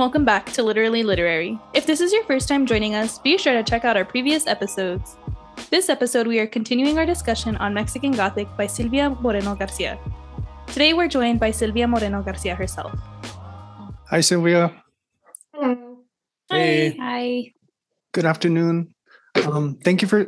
welcome back to Literally Literary. If this is your first time joining us, be sure to check out our previous episodes. This episode, we are continuing our discussion on Mexican Gothic by Silvia Moreno Garcia. Today, we're joined by Silvia Moreno Garcia herself. Hi, Silvia. Hello. Hey. Hi. Good afternoon. Thank you for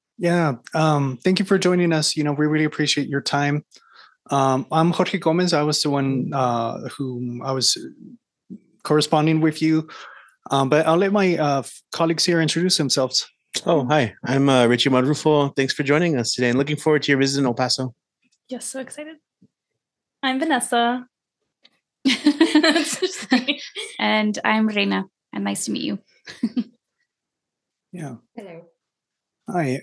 joining us. We really appreciate your time. I'm Jorge Gomez. I was the one whom I was corresponding with you, but I'll let my colleagues here introduce themselves. Oh, hi. I'm Richie Madrufo. Thanks for joining us today and looking forward to your visit in El Paso. Yes, so excited. I'm Vanessa. And I'm Reina. And nice to meet you. Yeah. Hello. Hi.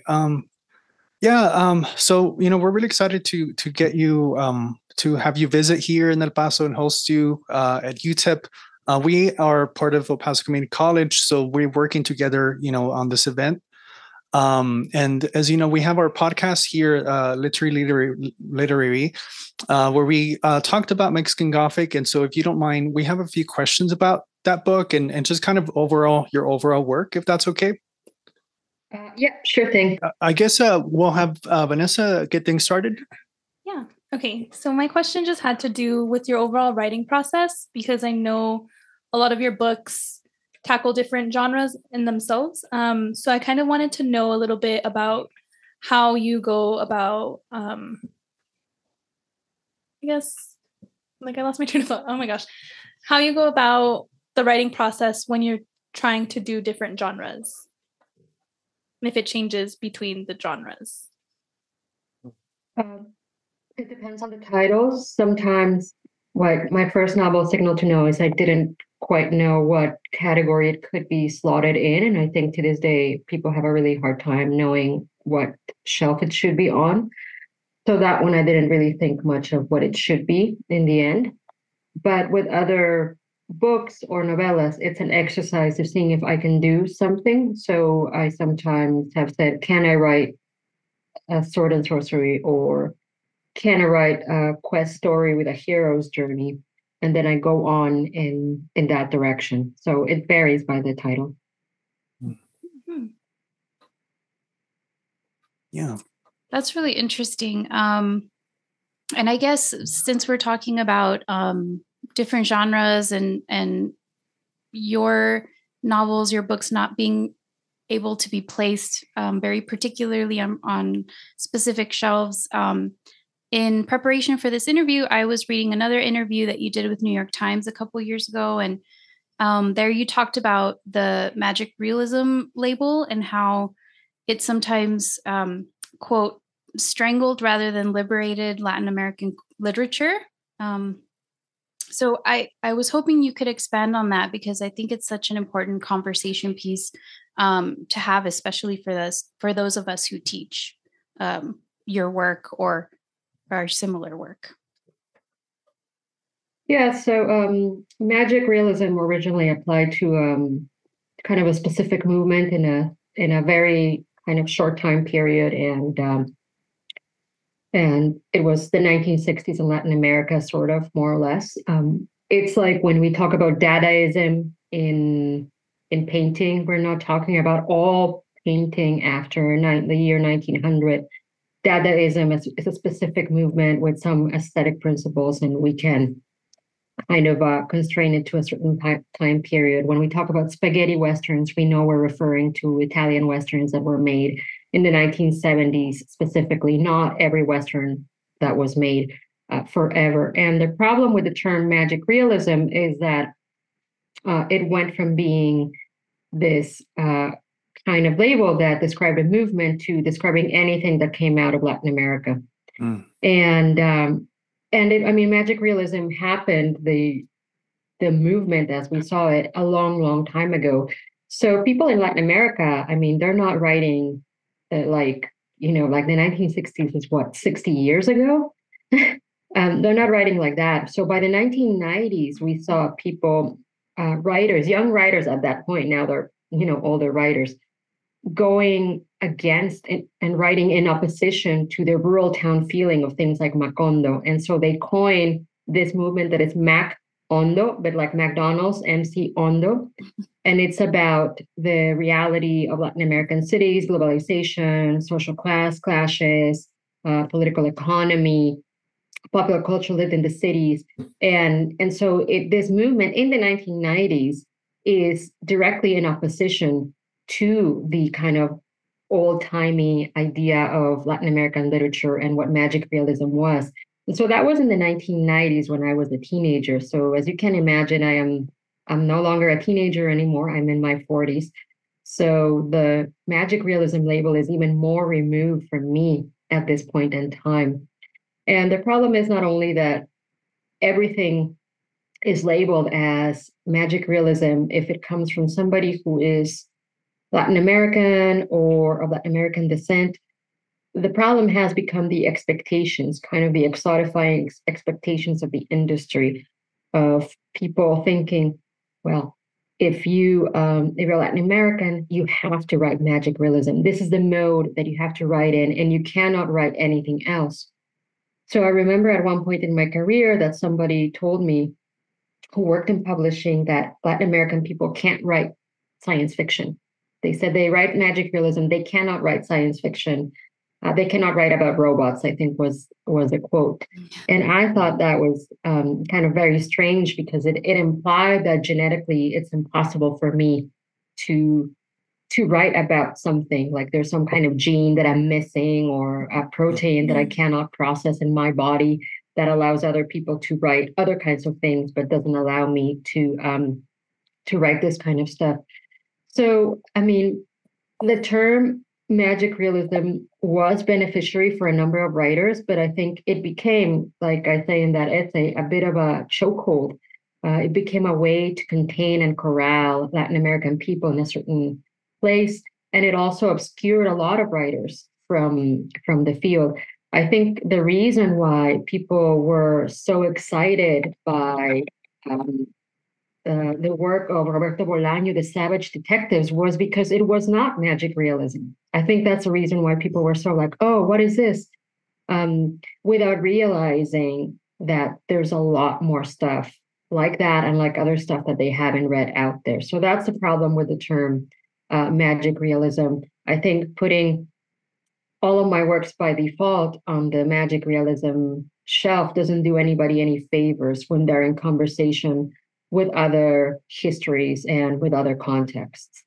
So, we're really excited to get you, to have you visit here in El Paso and host you at UTEP. We are part of El Paso Community College, so we're working together, on this event. And as you know, we have our podcast here, Literary, where we talked about Mexican Gothic. And so if you don't mind, we have a few questions about that book and just kind of your overall work, if that's okay. Yeah, sure thing. I guess we'll have Vanessa get things started. Yeah. Okay. So my question just had to do with your overall writing process, because I know a lot of your books tackle different genres in themselves. So I kind of wanted to know a little bit about how you go about, I guess, I lost my train of thought. Oh my gosh. How you go about the writing process when you're trying to do different genres, and if it changes between the genres. It depends on the titles. Sometimes, like my first novel, Signal to Noise, I didn't quite know what category it could be slotted in. And I think to this day, people have a really hard time knowing what shelf it should be on. So that one, I didn't really think much of what it should be in the end. But with other books or novellas, it's an exercise of seeing if I can do something. So I sometimes have said, can I write a sword and sorcery, or can I write a quest story with a hero's journey? And then I go on in that direction. So it varies by the title. Mm-hmm. Yeah. That's really interesting. And I guess since we're talking about different genres and your novels, your books not being able to be placed very particularly on specific shelves, in preparation for this interview, I was reading another interview that you did with New York Times a couple years ago. And there you talked about the magic realism label and how it sometimes, quote, strangled rather than liberated Latin American literature. So I was hoping you could expand on that, because I think it's such an important conversation piece to have, especially for those of us who teach your work or similar work. Yeah, so magic realism originally applied to kind of a specific movement in a very kind of short time period, and it was the 1960s in Latin America, sort of, more or less. It's like when we talk about Dadaism in painting, we're not talking about all painting after the year 1900. Dadaism is a specific movement with some aesthetic principles, and we can kind of constrain it to a certain time period. When we talk about spaghetti westerns, we know we're referring to Italian westerns that were made in the 1970s specifically, not every western that was made forever. And the problem with the term magic realism is that it went from being this kind of label that described a movement to describing anything that came out of Latin America. And magic realism happened, the movement as we saw it, a long, long time ago. So people in Latin America, they're not writing like the 1960s is what, 60 years ago? They're not writing like that. So by the 1990s, we saw people, writers, young writers at that point, now they're, older writers, going against and writing in opposition to the rural town feeling of things like Macondo. And so they coined this movement that is Mac Ondo, but like McDonald's, MC Ondo. And it's about the reality of Latin American cities, globalization, social class clashes, political economy, popular culture lived in the cities. And so this movement in the 1990s is directly in opposition to the kind of old-timey idea of Latin American literature and what magic realism was. And so that was in the 1990s when I was a teenager. So as you can imagine, I'm no longer a teenager anymore. I'm in my 40s. So the magic realism label is even more removed from me at this point in time. And the problem is not only that everything is labeled as magic realism if it comes from somebody who is Latin American or of Latin American descent. The problem has become the expectations, kind of the exotifying expectations of the industry, of people thinking, well, if you're Latin American, you have to write magic realism. This is the mode that you have to write in, and you cannot write anything else. So I remember at one point in my career that somebody told me, who worked in publishing, that Latin American people can't write science fiction. They said they write magic realism. They cannot write science fiction. They cannot write about robots, I think was a quote. And I thought that was kind of very strange because it implied that genetically it's impossible for me to write about something, like there's some kind of gene that I'm missing or a protein that I cannot process in my body that allows other people to write other kinds of things, but doesn't allow me to write this kind of stuff. So, I mean, the term magic realism was beneficiary for a number of writers, but I think it became, like I say in that essay, a bit of a chokehold. It became a way to contain and corral Latin American people in a certain place, and it also obscured a lot of writers from the field. I think the reason why people were so excited by the work of Roberto Bolaño, The Savage Detectives, was because it was not magic realism. I think that's the reason why people were so like, oh, what is this? Without realizing that there's a lot more stuff like that and like other stuff that they haven't read out there. So that's the problem with the term magic realism. I think putting all of my works by default on the magic realism shelf doesn't do anybody any favors when they're in conversation with other histories and with other contexts.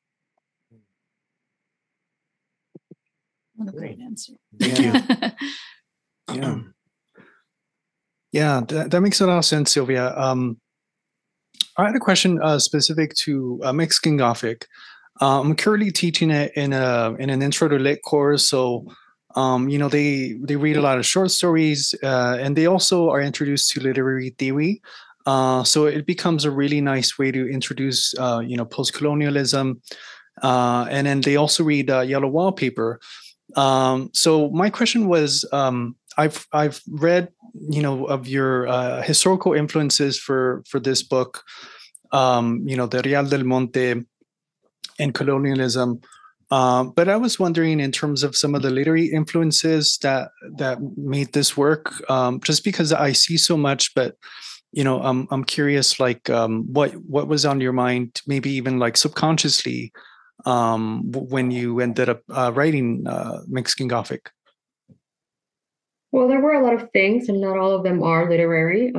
What a great answer. Thank you. Yeah. Yeah, that makes a lot of sense, Sylvia. I had a question specific to Mexican Gothic. I'm currently teaching it in an intro to lit course. So, they read a lot of short stories, and they also are introduced to literary theory. So it becomes a really nice way to introduce, post-colonialism. And then they also read Yellow Wallpaper. So my question was, I've read, of your historical influences for this book, the Real del Monte and colonialism. But I was wondering in terms of some of the literary influences that made this work, just because I see so much, but I'm curious, like what was on your mind, maybe even like subconsciously, when you ended up writing Mexican Gothic. Well, there were a lot of things, and not all of them are literary.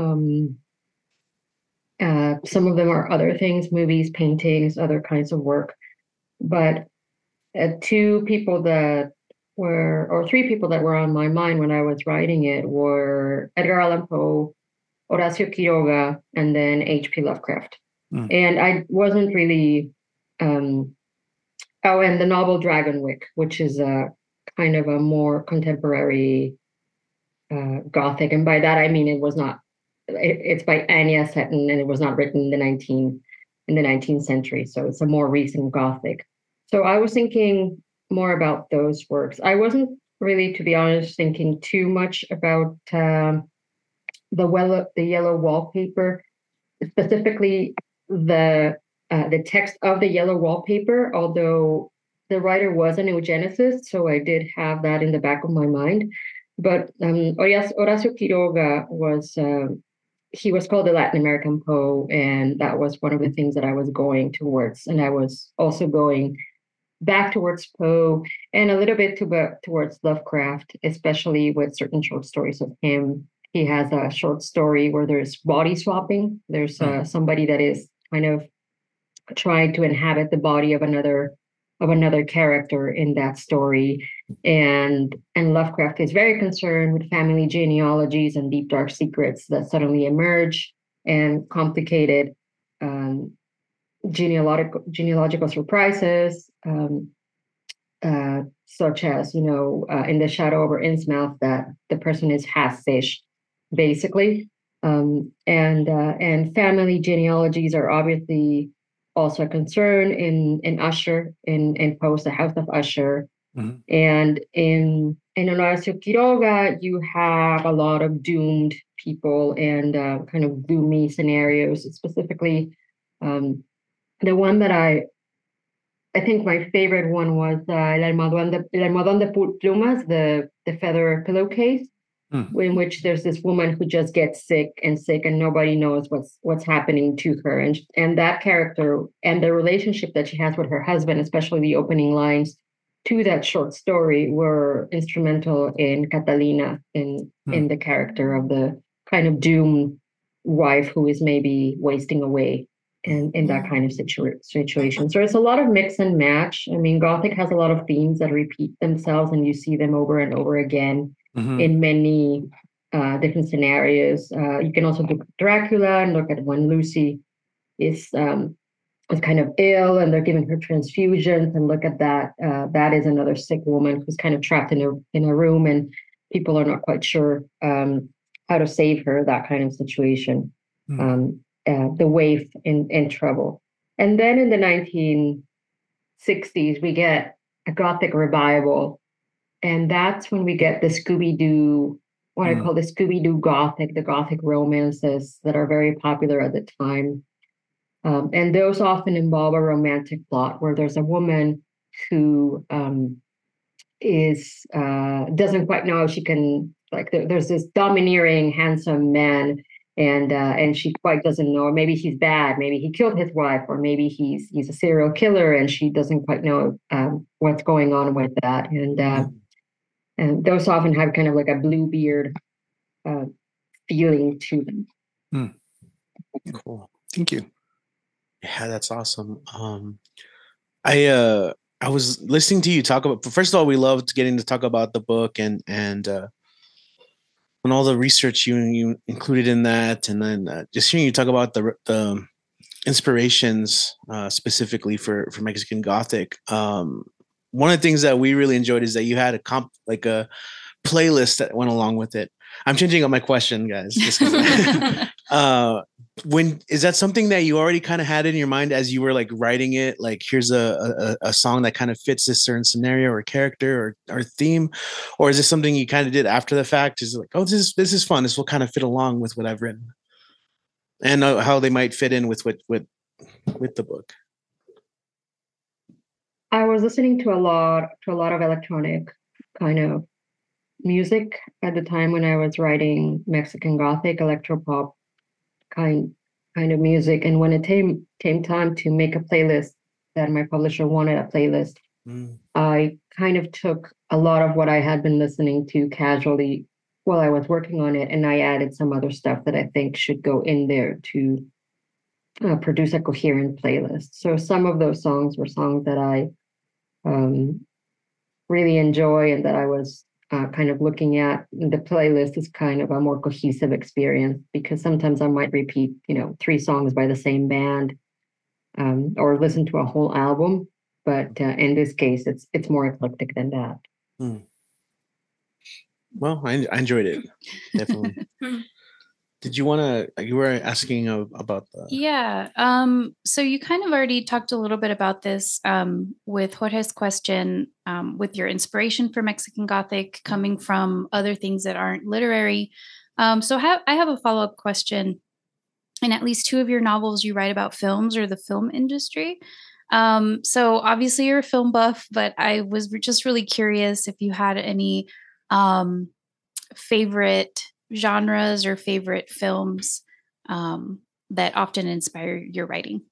Some of them are other things, movies, paintings, other kinds of work. But three people that were on my mind when I was writing it were Edgar Allan Poe, Horacio Quiroga, and then H.P. Lovecraft. And I wasn't really, and the novel Dragonwyck, which is a kind of a more contemporary Gothic. And by that, I mean, it's by Anya Seton, and it was not written in the 19th century. So it's a more recent Gothic. So I was thinking more about those works. I wasn't really, to be honest, thinking too much about the Yellow Wallpaper, specifically the text of the Yellow Wallpaper, although the writer was an eugenicist, so I did have that in the back of my mind. But Horacio Quiroga was he was called the Latin American Poe, and that was one of the things that I was going towards. And I was also going back towards Poe and a little bit towards Lovecraft, especially with certain short stories of him. He has a short story where there's body swapping. There's somebody that is kind of trying to inhabit the body of another character in that story. And Lovecraft is very concerned with family genealogies and deep dark secrets that suddenly emerge and complicated genealogical surprises, such as, in The Shadow over Innsmouth, that the person is half-fish, basically. And family genealogies are obviously also a concern in Usher, in Poe's The House of Usher. Mm-hmm. And in Horacio Quiroga, you have a lot of doomed people and kind of gloomy scenarios. Specifically, the one that I think my favorite one was El Almohadón de Plumas, the feather pillowcase, in which there's this woman who just gets sick and nobody knows what's happening to her. And that character and the relationship that she has with her husband, especially the opening lines to that short story, were instrumental in Catalina, in the character of the kind of doomed wife who is maybe wasting away in that kind of situation. So it's a lot of mix and match. I mean, Gothic has a lot of themes that repeat themselves, and you see them over and over again in many different scenarios. You can also do Dracula and look at when Lucy is kind of ill and they're giving her transfusions, and look at that. That is another sick woman who's kind of trapped in a room, and people are not quite sure how to save her. That kind of situation. The waif in trouble. And then in the 1960s, we get a Gothic revival. And that's when we get the Scooby-Doo, what I call the Scooby-Doo Gothic, the Gothic romances that are very popular at the time. And those often involve a romantic plot where there's a woman who doesn't quite know if she can, there's this domineering, handsome man, and she quite doesn't know, or maybe he's bad, maybe he killed his wife, or maybe he's a serial killer, and she doesn't quite know what's going on with that. And those often have kind of like a Bluebeard feeling to them. Cool. Thank you. Yeah, that's awesome. I was listening to you talk about. First of all, we loved getting to talk about the book and all the research you included in that, and then just hearing you talk about the inspirations specifically for Mexican Gothic. One of the things that we really enjoyed is that you had a playlist that went along with it. I'm changing up my question, guys. When is that something that you already kind of had in your mind as you were like writing it? Like, here's a song that kind of fits this certain scenario or character or theme, or is this something you kind of did after the fact? Is it like, oh, this is fun. This will kind of fit along with what I've written, and how they might fit in with the book. I was listening to a lot of electronic kind of music at the time when I was writing Mexican Gothic, electropop kind of music. And when it came time to make a playlist, that my publisher wanted a playlist, I kind of took a lot of what I had been listening to casually while I was working on it, and I added some other stuff that I think should go in there to produce a coherent playlist. So some of those songs were songs that I really enjoy and that I was kind of looking at. The playlist is kind of a more cohesive experience, because sometimes I might repeat, 3 songs by the same band, or listen to a whole album. But in this case, it's more eclectic than that. Well, I enjoyed it, definitely. Did you were asking about the... Yeah. So you kind of already talked a little bit about this with Jorge's question, with your inspiration for Mexican Gothic coming from other things that aren't literary. So I have a follow-up question. In at least 2 of your novels, you write about films or the film industry. So obviously you're a film buff, but I was just really curious if you had any favorite genres or favorite films that often inspire your writing?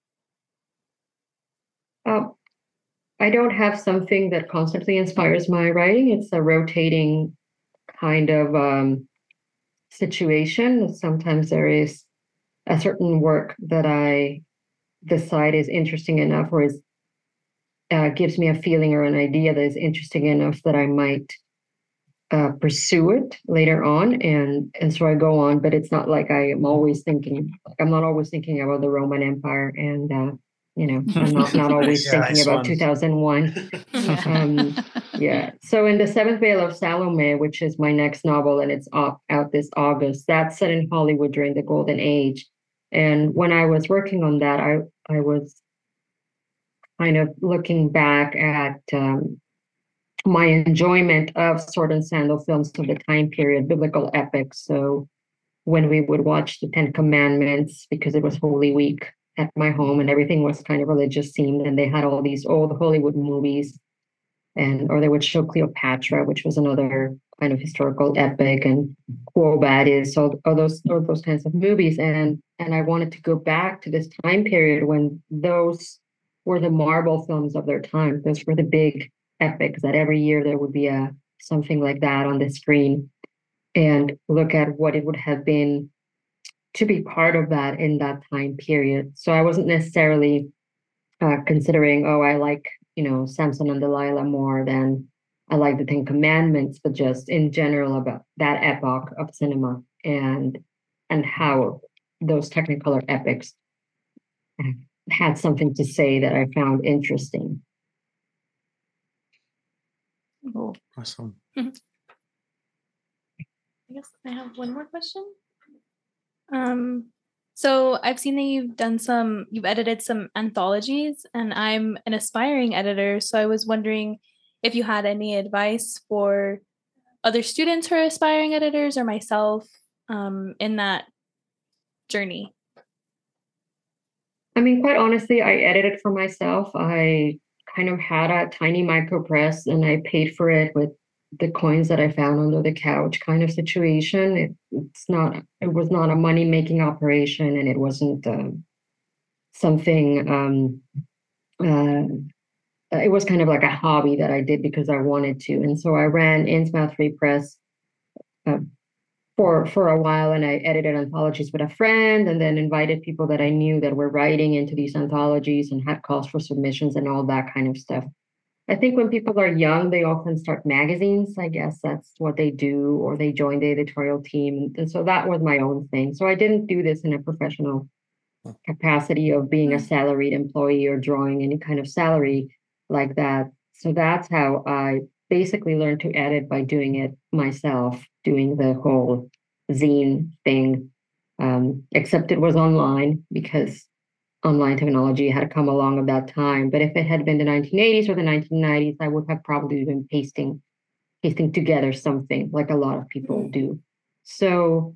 I don't have something that constantly inspires my writing. It's a rotating kind of situation. Sometimes there is a certain work that I decide is interesting enough or is gives me a feeling or an idea that is interesting enough that I might pursue it later on, and so I go on. But it's not like I am always thinking. I'm not always thinking about the Roman Empire, and I'm not always Yeah, thinking nice about one. 2001. Yeah. Yeah. So in The Seventh Veil of Salome, which is my next novel, and it's out this August, that's set in Hollywood during the Golden Age. And when I was working on that, I was kind of looking back at my enjoyment of sword and sandal films of the time period, biblical epics. So when we would watch the Ten Commandments, because it was Holy Week at my home and everything was kind of religious themed, and they had all these old Hollywood movies, or they would show Cleopatra, which was another kind of historical epic, and Quo Vadis, all those kinds of movies. And I wanted to go back to this time period when those were the Marvel films of their time. Those were the big epics that every year there would be something like that on the screen, and look at what it would have been to be part of that in that time period. So I wasn't necessarily considering, oh, I like, Samson and Delilah more than I like the Ten Commandments, but just in general about that epoch of cinema and how those Technicolor epics had something to say that I found interesting. Cool. Awesome. I guess I have one more question. So I've seen that you've edited some anthologies, and I'm an aspiring editor. So I was wondering if you had any advice for other students who are aspiring editors or myself in that journey. I mean, quite honestly, I edited for myself. I kind of had a tiny micro press and I paid for it with the coins that I found under the couch kind of situation. It was not a money making operation, and it wasn't something, it was kind of like a hobby that I did because I wanted to. And so I ran Innsmouth Free Press for a while, and I edited anthologies with a friend, and then invited people that I knew that were writing into these anthologies and had calls for submissions and all that kind of stuff. I think when people are young, they often start magazines. I guess that's what they do, or they join the editorial team. And so that was my own thing. So I didn't do this in a professional capacity of being a salaried employee or drawing any kind of salary like that. So that's how I basically learned to edit, by doing it myself, doing the whole zine thing, except it was online because online technology had come along at that time. But if it had been the 1980s or the 1990s, I would have probably been pasting together something like a lot of people do. So,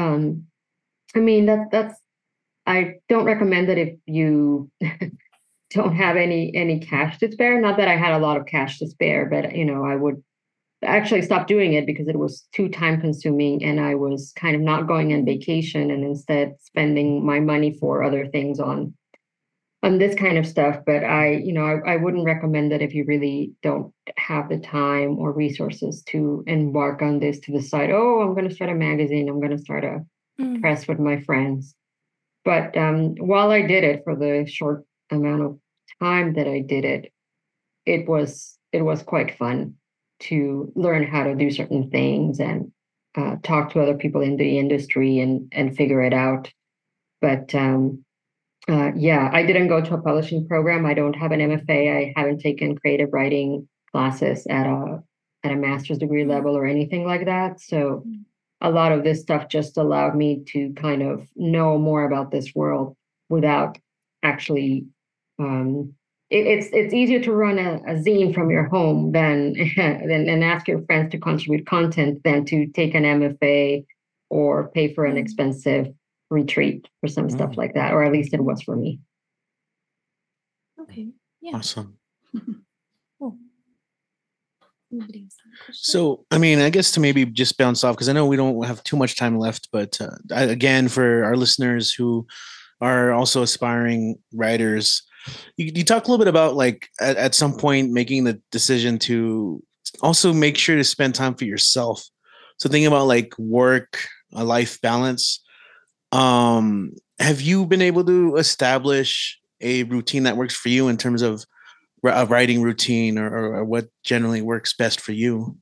I mean, that's, I don't recommend that if you don't have any cash to spare. Not that I had a lot of cash to spare, but I would actually stop doing it because it was too time consuming, and I was kind of not going on vacation and instead spending my money for other things on this kind of stuff. But I wouldn't recommend that if you really don't have the time or resources to embark on this, to decide, oh, I'm going to start a magazine, I'm going to start a press with my friends. But while I did it, for the short amount of time that I did it, it was quite fun to learn how to do certain things and talk to other people in the industry and figure it out. But yeah, I didn't go to a publishing program. I don't have an MFA. I haven't taken creative writing classes at a master's degree level or anything like that. So a lot of this stuff just allowed me to kind of know more about this world without actually. It's easier to run a zine from your home than and ask your friends to contribute content than to take an MFA or pay for an expensive retreat for some stuff like that, or at least it was for me. Okay. Yeah. Awesome. Cool. Anybody else have a question? So, I mean, I guess to maybe just bounce off, because I know we don't have too much time left, but again, for our listeners who are also aspiring writers, you talk a little bit about like at some point making the decision to also make sure to spend time for yourself. So thinking about like work, a life balance. Have you been able to establish a routine that works for you in terms of a writing routine, or what generally works best for you?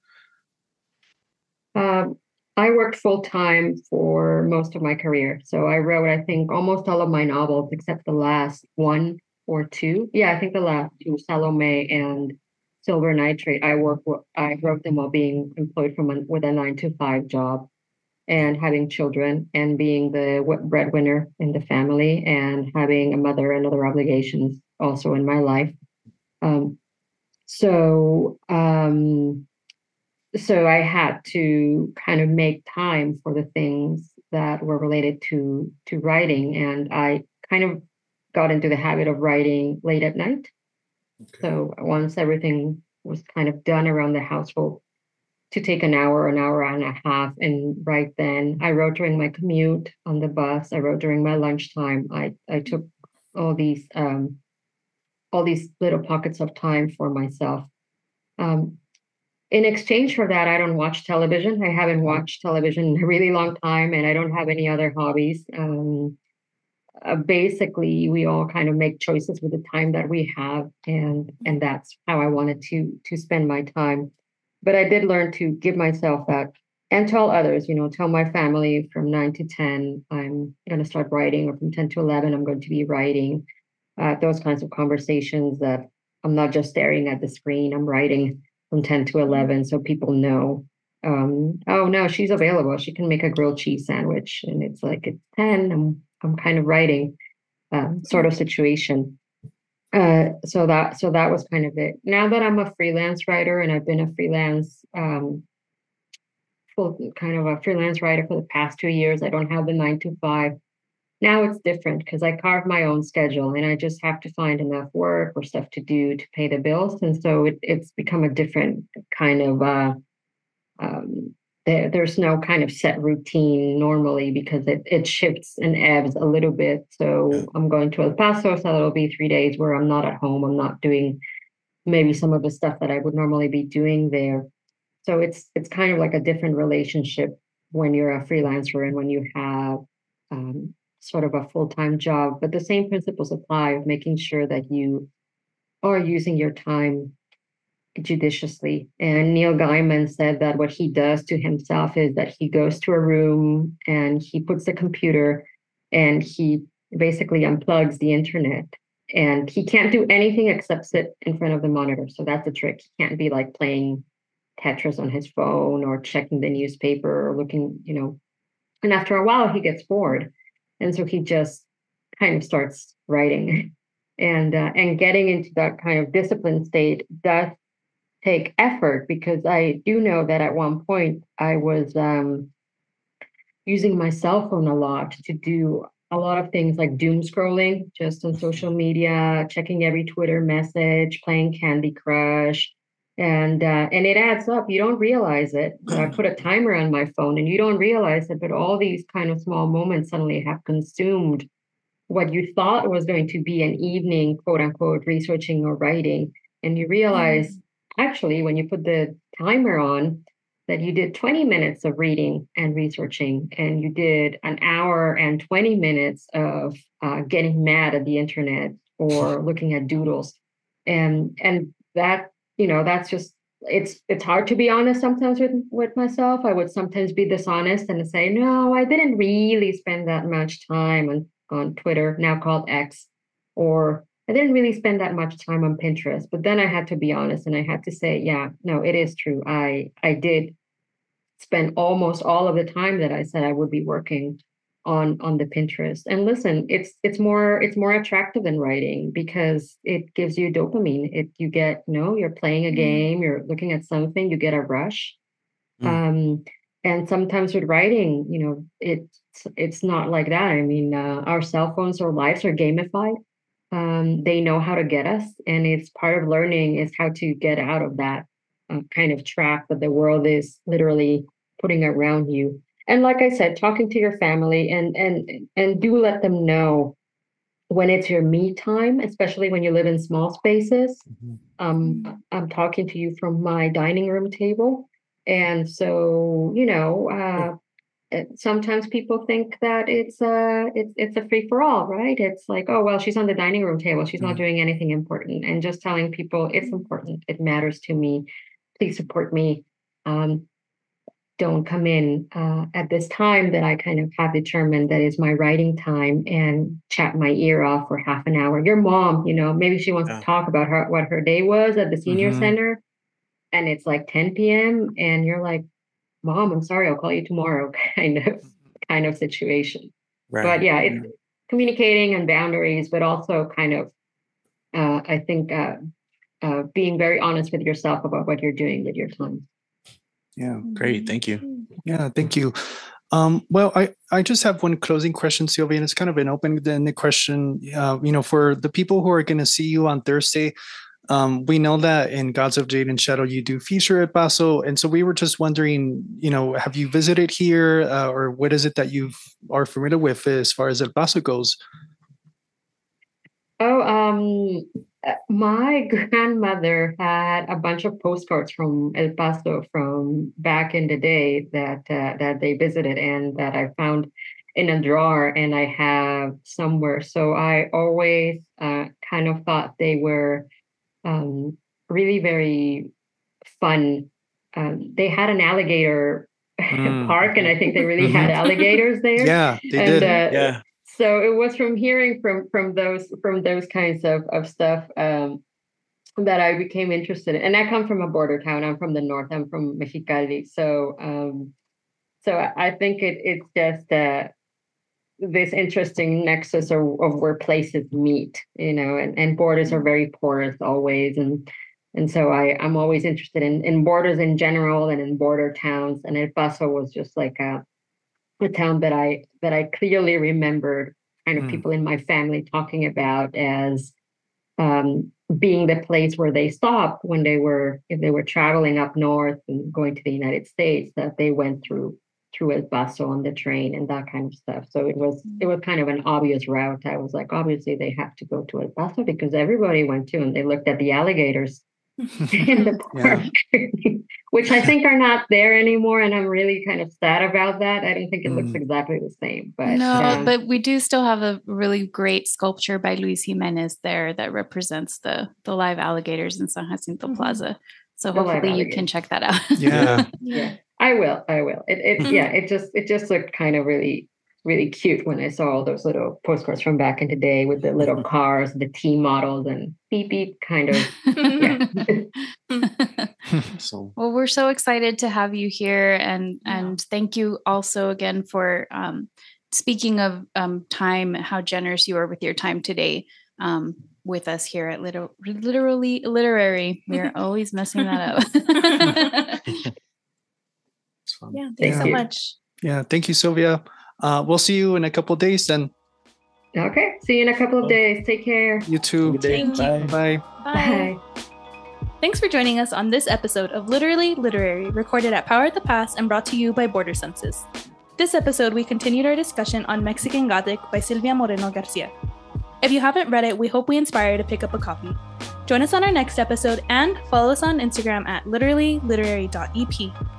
Um, I worked full time for most of my career. So I wrote, I think, almost all of my novels except the last one or two. Yeah, I think the last two, Salome and Silver Nitrate. I wrote them while being employed with a 9 to 5 job and having children and being the breadwinner in the family and having a mother and other obligations also in my life. Um, so um, so I had to kind of make time for the things that were related to writing, and I kind of got into the habit of writing late at night. Okay. So once everything was kind of done around the household, to take an hour and a half, and right then I wrote during my commute on the bus. I wrote during my lunchtime. I took all these little pockets of time for myself. Um, in exchange for that, I don't watch television. I haven't watched television in a really long time, and I don't have any other hobbies. Basically, we all kind of make choices with the time that we have, and that's how I wanted to spend my time. But I did learn to give myself that, and tell others. Tell my family from 9 to 10, I'm going to start writing, or from 10 to 11, I'm going to be writing. Those kinds of conversations that I'm not just staring at the screen. I'm writing from 10 to 11, so people know. Oh no, she's available. She can make a grilled cheese sandwich, and it's like it's 10. I'm kind of writing, sort of situation. So that was kind of it. Now that I'm a freelance writer, and I've been a freelance writer for the past 2 years, I don't have the 9 to 5. Now it's different because I carve my own schedule, and I just have to find enough work or stuff to do to pay the bills. And so it's become a different kind of there's no kind of set routine normally, because it shifts and ebbs a little bit. So I'm going to El Paso, so that'll be 3 days where I'm not at home. I'm not doing maybe some of the stuff that I would normally be doing there. So it's kind of like a different relationship when you're a freelancer and when you have sort of a full-time job. But the same principles apply of making sure that you are using your time judiciously. And Neil Gaiman said that what he does to himself is that he goes to a room and he puts the computer, and he basically unplugs the internet, and he can't do anything except sit in front of the monitor. So that's the trick. He can't be like playing Tetris on his phone or checking the newspaper or looking, and after a while he gets bored. And so he just kind of starts writing. And getting into that kind of disciplined state does take effort, because I do know that at one point I was using my cell phone a lot to do a lot of things like doom scrolling just on social media, checking every Twitter message, playing Candy Crush. And it adds up. You don't realize it. I put a timer on my phone, and you don't realize it, but all these kind of small moments suddenly have consumed what you thought was going to be an evening, quote unquote, researching or writing. And you realize, actually, when you put the timer on, that you did 20 minutes of reading and researching, and you did an hour and 20 minutes of getting mad at the internet or looking at doodles. And that, that's just, it's hard to be honest sometimes with myself. I would sometimes be dishonest and say, no, I didn't really spend that much time on Twitter, now called X, or I didn't really spend that much time on Pinterest. But then I had to be honest, and I had to say, yeah, no, it is true. I did spend almost all of the time that I said I would be working on the Pinterest. And listen, it's more attractive than writing, because it gives you dopamine. You're playing a game, you're looking at something, you get a rush. And sometimes with writing, it's not like that. I mean, our cell phones or lives are gamified. They know how to get us, and it's part of learning is how to get out of that kind of trap that the world is literally putting around you. And like I said, talking to your family and do let them know when it's your me time, especially when you live in small spaces. I'm talking to you from my dining room table. And so, sometimes people think that it's a free for all, right? It's like, oh, well, she's on the dining room table. She's not doing anything important. And just telling people it's important. It matters to me. Please support me. Don't come in at this time that I kind of have determined that is my writing time and chat my ear off for half an hour. Your mom, maybe she wants to talk about what her day was at the senior center, and it's like 10 p.m. and you're like, Mom, I'm sorry, I'll call you tomorrow, kind of situation. Right. But yeah, it's communicating and boundaries, but also kind of, I think, being very honest with yourself about what you're doing with your time. Yeah, great. Thank you. Yeah, thank you. Well, I just have one closing question, Sylvia, and it's kind of an open-ended question. For the people who are going to see you on Thursday, we know that in Gods of Jade and Shadow, you do feature El Paso. And so we were just wondering, have you visited here or what is it that you are familiar with as far as El Paso goes? My grandmother had a bunch of postcards from El Paso from back in the day that they visited and that I found in a drawer and I have somewhere. So I always kind of thought they were really very fun. They had an alligator park, and I think they really had alligators there. Yeah, they did. Yeah. So it was from hearing from those kinds of stuff that I became interested in. And I come from a border town. I'm from the north. I'm from Mexicali. So I think it's just this interesting nexus of where places meet, and borders are very porous always. And so I'm always interested in borders in general and in border towns. And El Paso was just like a town that I clearly remembered kind of people in my family talking about as being the place where they stopped when if they were traveling up north and going to the United States, that they went through El Paso on the train and that kind of stuff. So it was kind of an obvious route. I was like, obviously they have to go to El Paso because everybody went to, and they looked at the alligators in the park, which I think are not there anymore. And I'm really kind of sad about that. I don't think it looks exactly the same. But but we do still have a really great sculpture by Luis Jimenez there that represents the live alligators in San Jacinto Plaza. So hopefully you can check that out. Yeah. Yeah. I will. It just looked kind of really, really cute when I saw all those little postcards from back in the day with the little cars, the T models, and beep beep kind of. Well, we're so excited to have you here, and thank you also again for speaking of time, how generous you are with your time today. With us here at Literally Literary. We're always messing that up. Yeah, thanks so much. Yeah, thank you, Sylvia. We'll see you in a couple of days then. Okay, see you in a couple of days. Take care. You too. Thank you. Bye. Bye. Thanks for joining us on this episode of Literally Literary, recorded at Power at the Pass and brought to you by Border Census. This episode, we continued our discussion on Mexican Gothic by Silvia Moreno Garcia. If you haven't read it, we hope we inspire you to pick up a copy. Join us on our next episode and follow us on Instagram at literallyliterary.ep.